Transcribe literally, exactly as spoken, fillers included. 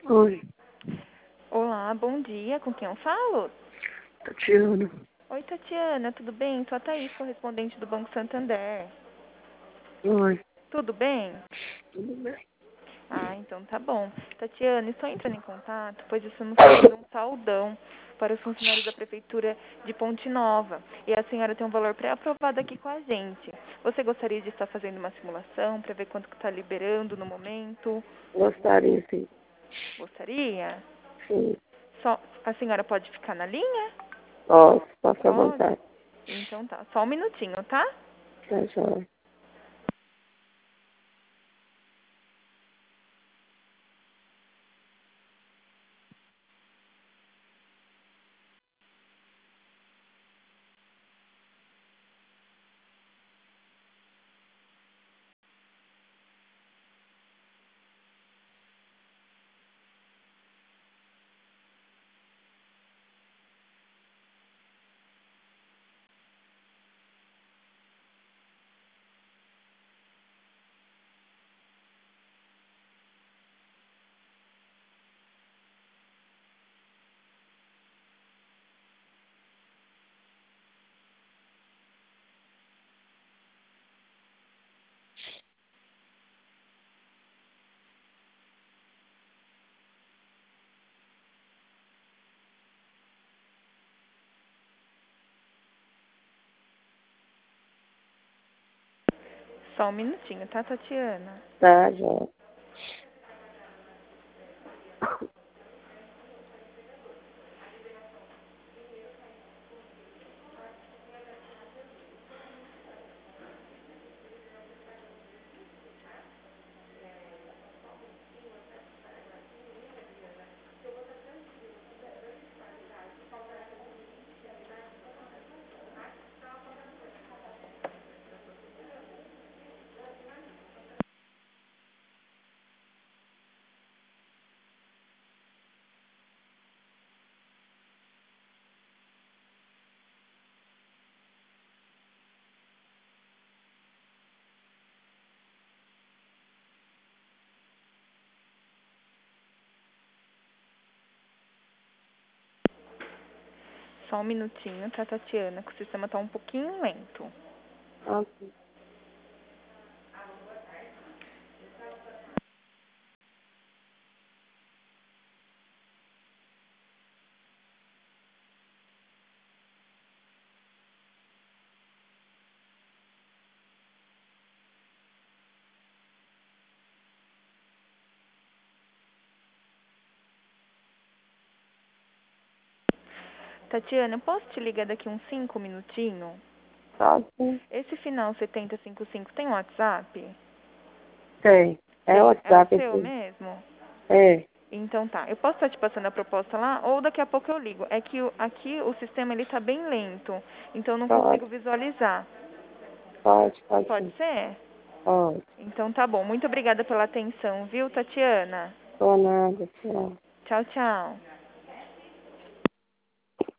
Oi, Olá, bom dia. Com quem eu falo? Tatiana. Oi, Tatiana, tudo bem? Sou a Thaís, correspondente do Banco Santander. Oi, Tudo bem? tudo bem? Ah, então tá bom. Tatiana, estou entrando em contato, pois estamos fazendo um saldão para os funcionários da Prefeitura de Ponte Nova. E a senhora tem um valor pré-aprovado aqui com a gente. Você gostaria de estar fazendo uma simulação para ver quanto que está liberando no momento? Gostaria, sim. Gostaria? Sim, Só, a senhora pode ficar na linha? posso, posso à Pode? vontade. Então tá. Só um minutinho, tá? Tá joia. Só um minutinho, tá, Tatiana? Tá joia. Só um minutinho, tá, Tatiana? Que o sistema tá um pouquinho lento. Ah, Tatiana, eu posso te ligar daqui uns cinco minutinhos? tá sim. Esse final setenta e cinquenta e cinco tem WhatsApp? Tem. É o Tem. É o WhatsApp seu aqui. mesmo? É, Então tá. Eu posso estar te passando a proposta lá ou daqui a pouco eu ligo. É que o- aqui o sistema ele tá bem lento, então eu não pode, consigo visualizar. pode, pode Pode sim. ser? Pode. Então tá bom. Muito obrigada pela atenção, viu, Tatiana? Tô nada, tchau. Tchau, tchau.